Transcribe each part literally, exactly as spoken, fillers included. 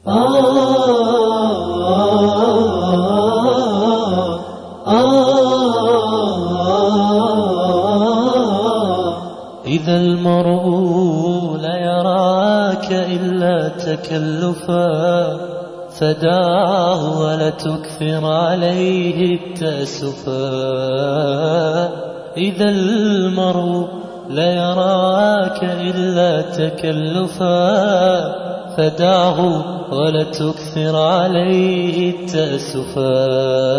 إذا المرء لا يراك إلا تكلفا فدعه ولا تكثر عليه التأسفا. إذا المرء لا يراك إلا تكلفا فدعه ولا تكثر عليه التأسفا.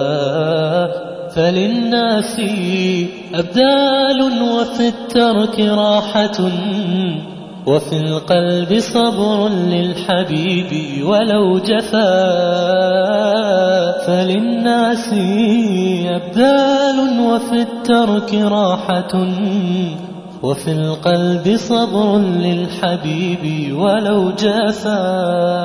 فللناس أبدال وفي الترك راحة وفي القلب صبر للحبيب ولو جفا. فللناس أبدال وفي الترك راحة وفي القلب صبر للحبيب ولو جفا.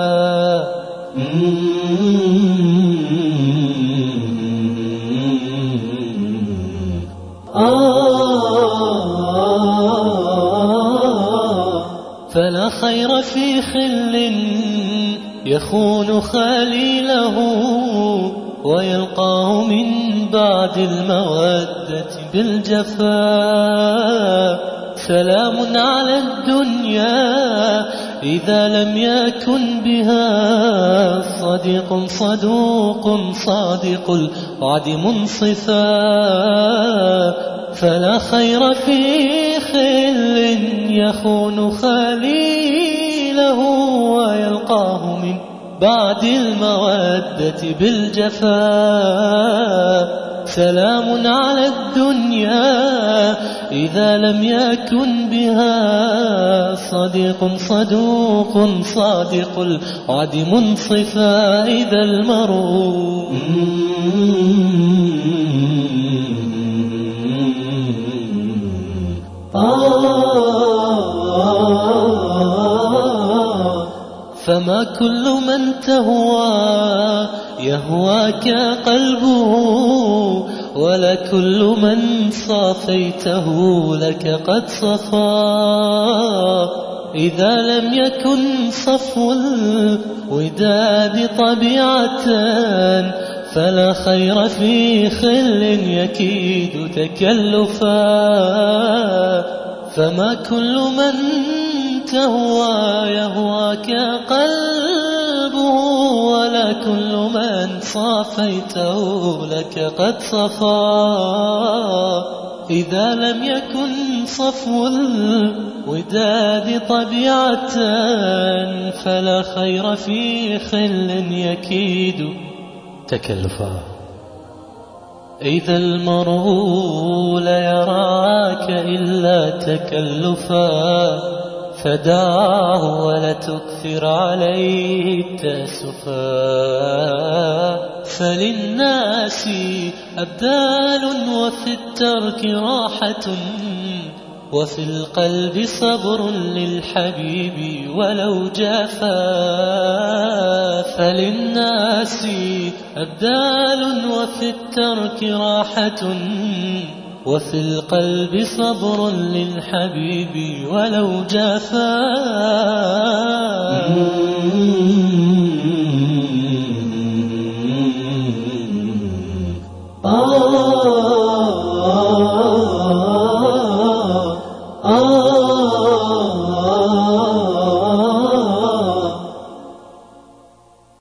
فلا خير في خل يخون خليله ويلقاه من بعد المودة بالجفا. سلام على الدنيا إذا لم يكن بها صديق صدوق صادق الوعد منصفا. فلا خير في خل يخون خليله ويلقاه من بعد المودة بالجفا. سلام على الدنيا إذا لم يكن بها صديق صدوق صادق الوعد منصفا. إذا المرء فما كل من تهوى يهواك قلبه ولا كل من صافيته لك قد صفا. إذا لم يكن صفو الوداد طبيعة فلا خير في خل يكيد تكلفا. فما كل من تهوى يهواك قلبه ولا كل من صافيته لك قد صفا. إذا لم يكن صفو الوداد طبيعة فلا خير في خل يكيد تكلفا. إذا المرء لا يراك إلا تكلفا فدعه ولا تكثر عليه التأسفا. فللناس أبدال وفي الترك راحة وفي القلب صبر للحبيب ولو جفا. فللناس أبدال وفي الترك راحة وفي القلب صبر للحبيب ولو جفا.